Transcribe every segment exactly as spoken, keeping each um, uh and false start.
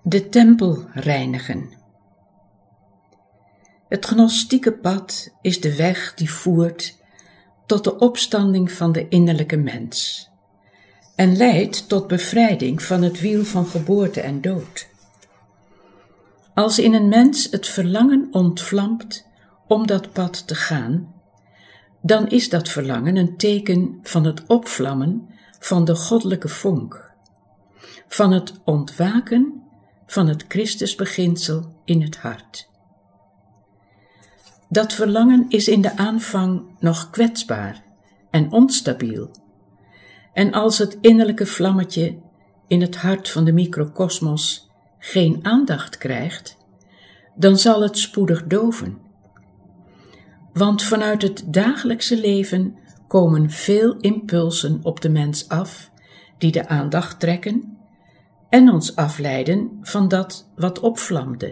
De tempel reinigen. Het gnostieke pad is de weg die voert tot de opstanding van de innerlijke mens en leidt tot bevrijding van het wiel van geboorte en dood. Als in een mens het verlangen ontvlamt om dat pad te gaan, dan is dat verlangen een teken van het opvlammen van de goddelijke vonk, van het ontwaken van het Christusbeginsel in het hart. Dat verlangen is in de aanvang nog kwetsbaar en onstabiel, en als het innerlijke vlammetje in het hart van de microkosmos geen aandacht krijgt, dan zal het spoedig doven. Want vanuit het dagelijkse leven komen veel impulsen op de mens af die de aandacht trekken en ons afleiden van dat wat opvlamde.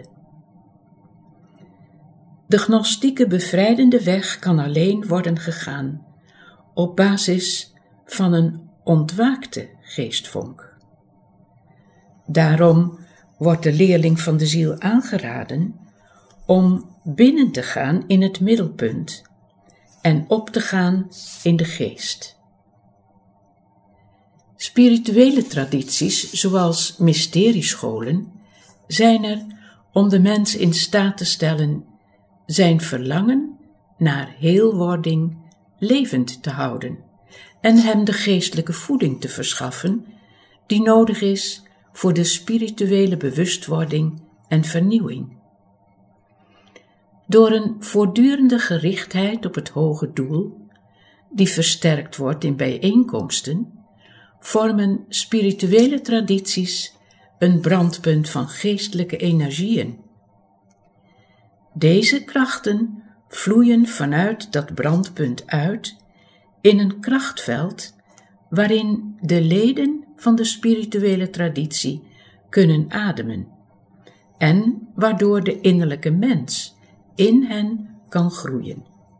De gnostieke bevrijdende weg kan alleen worden gegaan op basis van een ontwaakte geestvonk. Daarom wordt de leerling van de ziel aangeraden om binnen te gaan in het middelpunt en op te gaan in de geest. Spirituele tradities, zoals mysteriescholen, zijn er om de mens in staat te stellen zijn verlangen naar heelwording levend te houden en hem de geestelijke voeding te verschaffen die nodig is voor de spirituele bewustwording en vernieuwing. Door een voortdurende gerichtheid op het hoge doel, die versterkt wordt in bijeenkomsten, vormen spirituele tradities een brandpunt van geestelijke energieën. Deze krachten vloeien vanuit dat brandpunt uit in een krachtveld waarin de leden van de spirituele traditie kunnen ademen en waardoor de innerlijke mens in hen kan groeien.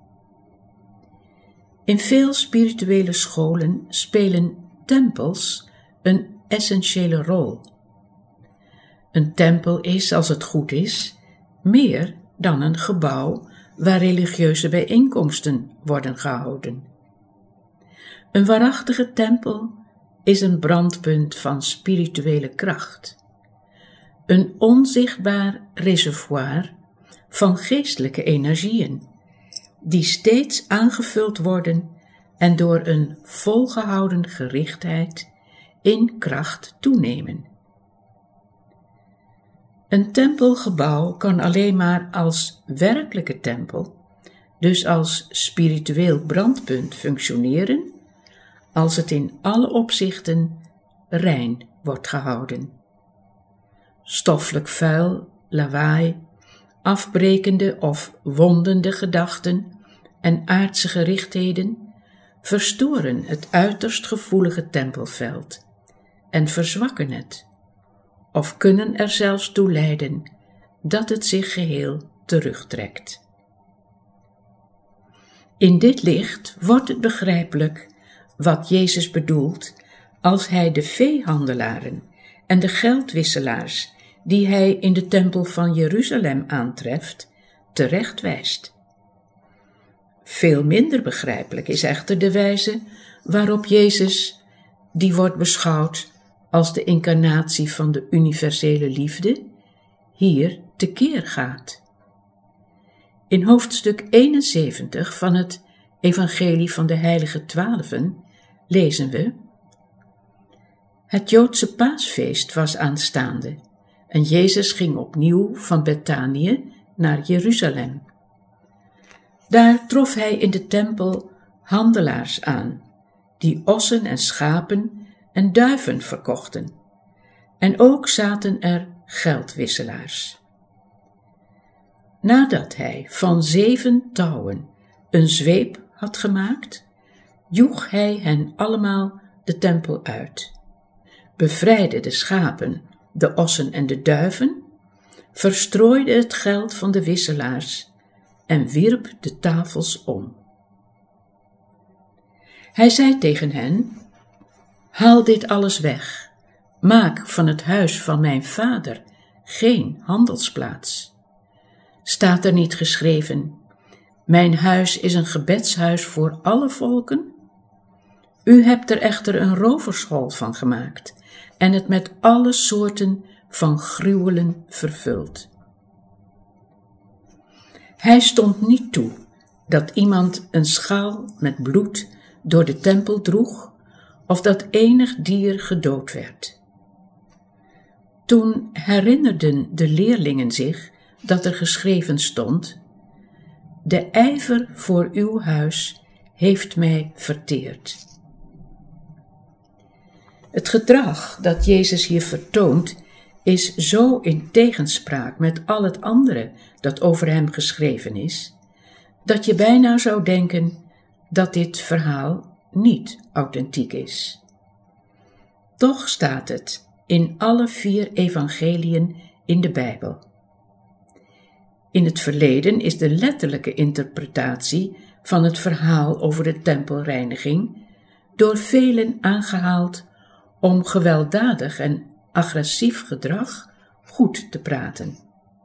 In veel spirituele scholen spelen tempels een essentiële rol. Een tempel is, als het goed is, meer dan een gebouw waar religieuze bijeenkomsten worden gehouden. Een waarachtige tempel is een brandpunt van spirituele kracht, een onzichtbaar reservoir van geestelijke energieën, die steeds aangevuld worden en door een volgehouden gerichtheid in kracht toenemen. Een tempelgebouw kan alleen maar als werkelijke tempel, dus als spiritueel brandpunt functioneren, als het in alle opzichten rein wordt gehouden. Stoffelijk vuil, lawaai, afbrekende of wondende gedachten en aardse gerichtheden verstoren het uiterst gevoelige tempelveld en verzwakken het, of kunnen er zelfs toe leiden dat het zich geheel terugtrekt. In dit licht wordt het begrijpelijk wat Jezus bedoelt als hij de veehandelaren en de geldwisselaars die hij in de tempel van Jeruzalem aantreft, terechtwijst. Veel minder begrijpelijk is echter de wijze waarop Jezus, die wordt beschouwd als de incarnatie van de universele liefde, hier tekeer gaat. In hoofdstuk eenenzeventig van het Evangelie van de Heilige Twaalfen lezen we: Het Joodse paasfeest was aanstaande en Jezus ging opnieuw van Betanië naar Jeruzalem. Daar trof hij in de tempel handelaars aan, die ossen en schapen en duiven verkochten. En ook zaten er geldwisselaars. Nadat hij van zeven touwen een zweep had gemaakt, joeg hij hen allemaal de tempel uit, bevrijdde de schapen, de ossen en de duiven, verstrooide het geld van de wisselaars en wierp de tafels om. Hij zei tegen hen: Haal dit alles weg, maak van het huis van mijn vader geen handelsplaats. Staat er niet geschreven: mijn huis is een gebedshuis voor alle volken? U hebt er echter een rovershol van gemaakt en het met alle soorten van gruwelen vervuld. Hij stond niet toe dat iemand een schaal met bloed door de tempel droeg of dat enig dier gedood werd. Toen herinnerden de leerlingen zich dat er geschreven stond: de ijver voor uw huis heeft mij verteerd. Het gedrag dat Jezus hier vertoont is zo in tegenspraak met al het andere dat over hem geschreven is, dat je bijna zou denken dat dit verhaal niet authentiek is. Toch staat het in alle vier evangeliën in de Bijbel. In het verleden is de letterlijke interpretatie van het verhaal over de tempelreiniging door velen aangehaald om gewelddadig en agressief gedrag goed te praten.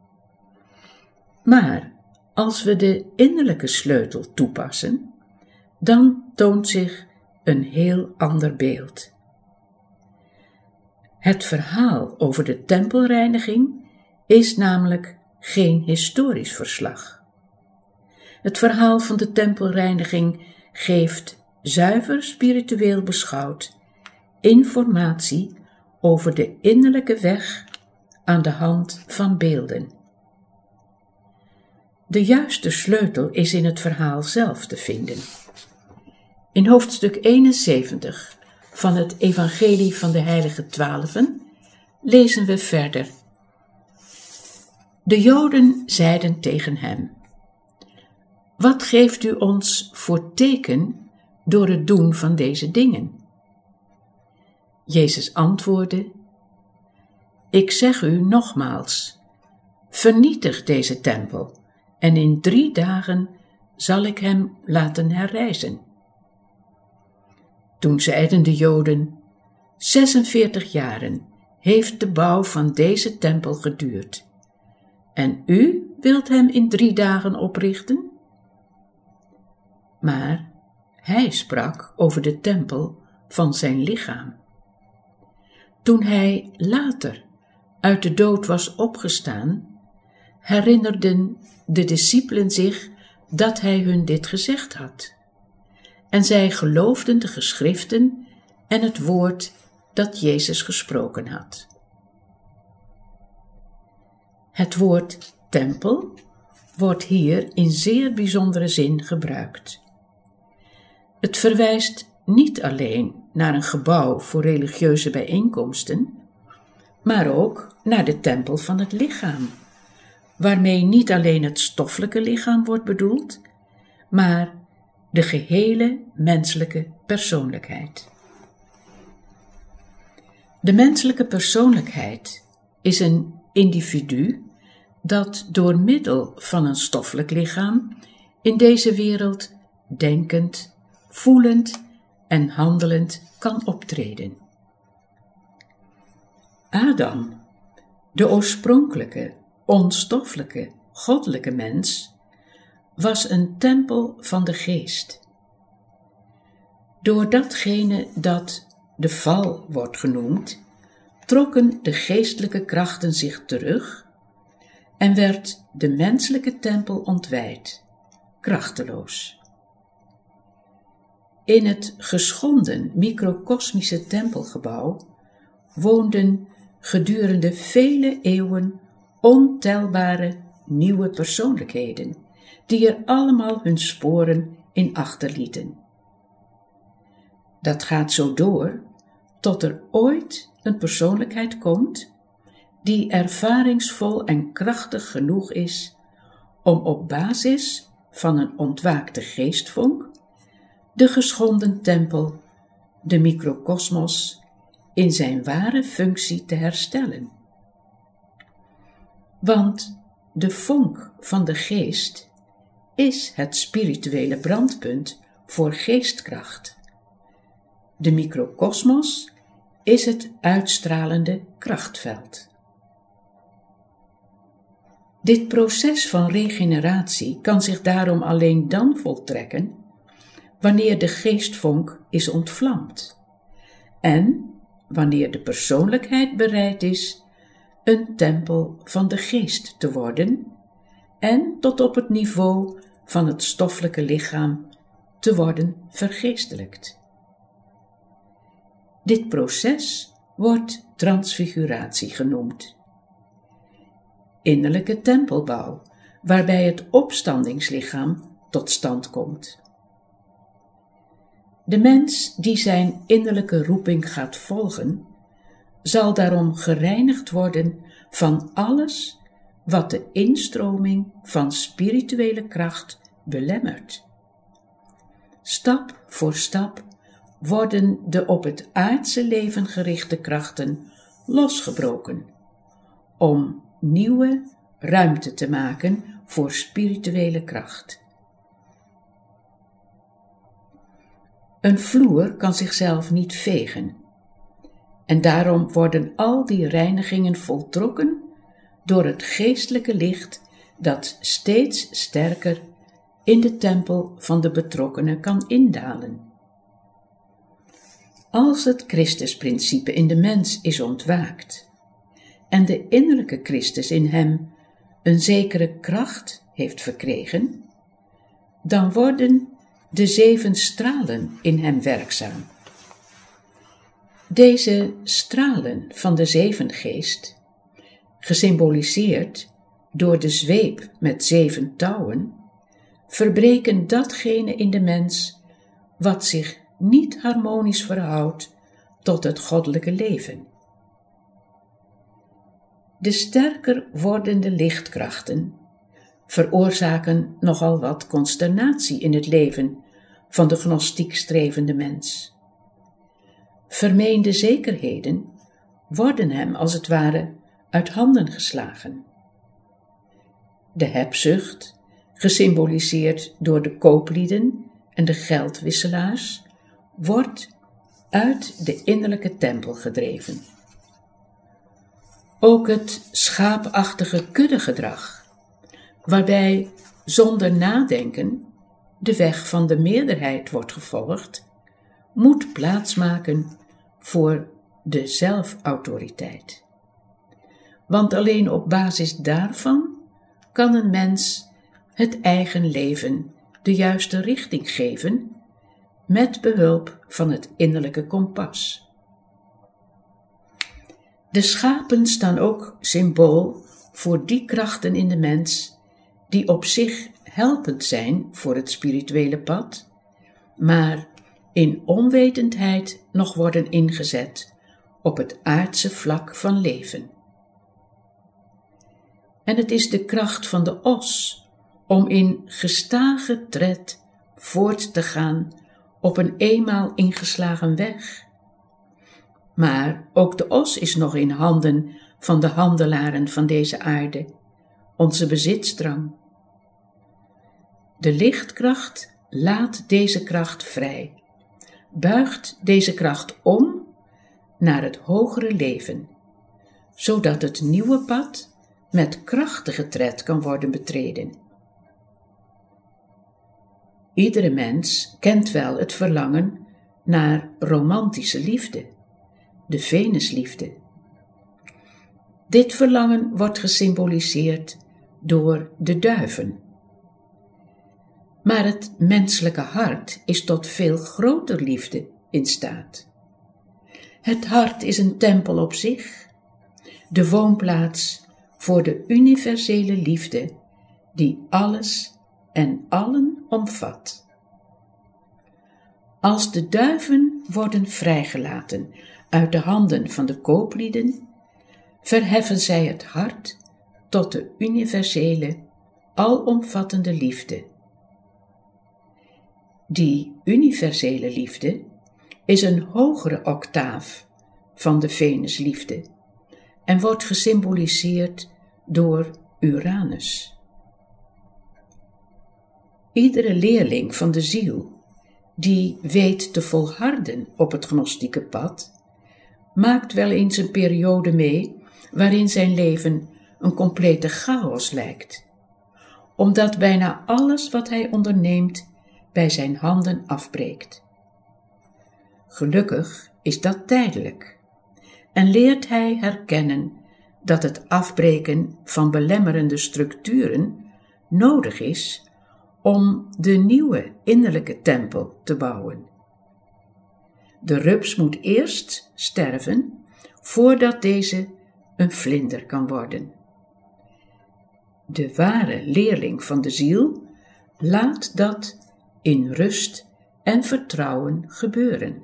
Maar als we de innerlijke sleutel toepassen, dan toont zich een heel ander beeld. Het verhaal over de tempelreiniging is namelijk geen historisch verslag. Het verhaal van de tempelreiniging geeft, zuiver spiritueel beschouwd, informatie over de innerlijke weg aan de hand van beelden. De juiste sleutel is in het verhaal zelf te vinden. In hoofdstuk eenenzeventig van het Evangelie van de Heilige Twaalfen lezen we verder. De Joden zeiden tegen hem: wat geeft u ons voor teken door het doen van deze dingen? Jezus antwoordde: ik zeg u nogmaals, vernietig deze tempel en in drie dagen zal ik hem laten herrijzen. Toen zeiden de Joden: zesenveertig jaren heeft de bouw van deze tempel geduurd. En u wilt hem in drie dagen oprichten? Maar hij sprak over de tempel van zijn lichaam. Toen hij later uit de dood was opgestaan, herinnerden de discipelen zich dat hij hun dit gezegd had. En zij geloofden de geschriften en het woord dat Jezus gesproken had. Het woord tempel wordt hier in zeer bijzondere zin gebruikt. Het verwijst niet alleen naar een gebouw voor religieuze bijeenkomsten, maar ook naar de tempel van het lichaam, waarmee niet alleen het stoffelijke lichaam wordt bedoeld, maar de gehele menselijke persoonlijkheid. De menselijke persoonlijkheid is een individu dat door middel van een stoffelijk lichaam in deze wereld denkend, voelend en handelend kan optreden. Adam, de oorspronkelijke, onstoffelijke, goddelijke mens, was een tempel van de geest. Door datgene dat de val wordt genoemd, trokken de geestelijke krachten zich terug en werd de menselijke tempel ontwijd, krachteloos. In het geschonden microcosmische tempelgebouw woonden gedurende vele eeuwen ontelbare nieuwe persoonlijkheden, die er allemaal hun sporen in achterlieten. Dat gaat zo door tot er ooit een persoonlijkheid komt die ervaringsvol en krachtig genoeg is om op basis van een ontwaakte geestvonk de geschonden tempel, de microcosmos, in zijn ware functie te herstellen. Want de vonk van de geest is het spirituele brandpunt voor geestkracht. De microcosmos is het uitstralende krachtveld. Dit proces van regeneratie kan zich daarom alleen dan voltrekken wanneer de geestvonk is ontvlamd en wanneer de persoonlijkheid bereid is een tempel van de geest te worden en tot op het niveau van het stoffelijke lichaam te worden vergeestelijkt. Dit proces wordt transfiguratie genoemd. Innerlijke tempelbouw, waarbij het opstandingslichaam tot stand komt. De mens die zijn innerlijke roeping gaat volgen, zal daarom gereinigd worden van alles wat de instroming van spirituele kracht belemmert. Stap voor stap worden de op het aardse leven gerichte krachten losgebroken, om nieuwe ruimte te maken voor spirituele kracht. Een vloer kan zichzelf niet vegen, en daarom worden al die reinigingen voltrokken door het geestelijke licht dat steeds sterker in de tempel van de betrokkenen kan indalen. Als het Christusprincipe in de mens is ontwaakt en de innerlijke Christus in hem een zekere kracht heeft verkregen, dan worden de zeven stralen in hem werkzaam. Deze stralen van de zevengeest, gesymboliseerd door de zweep met zeven touwen, verbreken datgene in de mens wat zich niet harmonisch verhoudt tot het goddelijke leven. De sterker wordende lichtkrachten veroorzaken nogal wat consternatie in het leven van de gnostiek strevende mens. Vermeende zekerheden worden hem als het ware uit handen geslagen. De hebzucht, gesymboliseerd door de kooplieden en de geldwisselaars, wordt uit de innerlijke tempel gedreven. Ook het schaapachtige kuddegedrag, waarbij zonder nadenken de weg van de meerderheid wordt gevolgd, moet plaatsmaken voor de zelfautoriteit. Want alleen op basis daarvan kan een mens het eigen leven de juiste richting geven met behulp van het innerlijke kompas. De schapen staan ook symbool voor die krachten in de mens die op zich helpend zijn voor het spirituele pad, maar in onwetendheid nog worden ingezet op het aardse vlak van leven. En het is de kracht van de os om in gestage tred voort te gaan op een eenmaal ingeslagen weg. Maar ook de os is nog in handen van de handelaren van deze aarde, onze bezitsdrang. De lichtkracht laat deze kracht vrij, buigt deze kracht om naar het hogere leven, zodat het nieuwe pad met krachtige tred kan worden betreden. Iedere mens kent wel het verlangen naar romantische liefde, de Venusliefde. Dit verlangen wordt gesymboliseerd door de duiven. Maar het menselijke hart is tot veel groter liefde in staat. Het hart is een tempel op zich, de woonplaats voor de universele liefde die alles en allen omvat. Als de duiven worden vrijgelaten uit de handen van de kooplieden, verheffen zij het hart tot de universele, alomvattende liefde. Die universele liefde is een hogere octaaf van de Venusliefde en wordt gesymboliseerd door Uranus. Iedere leerling van de ziel die weet te volharden op het gnostieke pad, maakt wel eens een periode mee waarin zijn leven een complete chaos lijkt, omdat bijna alles wat hij onderneemt bij zijn handen afbreekt. Gelukkig is dat tijdelijk en leert hij herkennen dat het afbreken van belemmerende structuren nodig is om de nieuwe innerlijke tempel te bouwen. De rups moet eerst sterven voordat deze een vlinder kan worden. De ware leerling van de ziel laat dat in rust en vertrouwen gebeuren.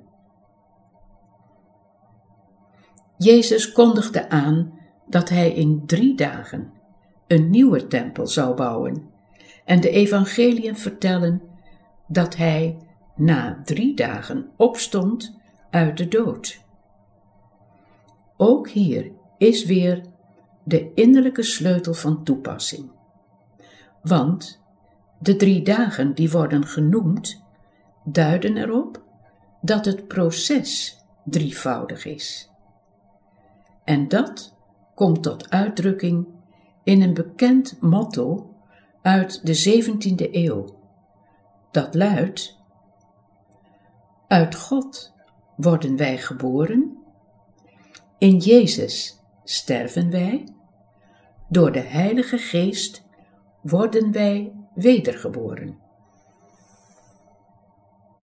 Jezus kondigde aan dat hij in drie dagen een nieuwe tempel zou bouwen en de evangeliën vertellen dat hij na drie dagen opstond uit de dood. Ook hier is weer de innerlijke sleutel van toepassing. Want de drie dagen die worden genoemd, duiden erop dat het proces drievoudig is. En dat komt tot uitdrukking in een bekend motto uit de zeventiende eeuw. Dat luidt: uit God worden wij geboren, in Jezus sterven wij, door de Heilige Geest worden wij wedergeboren.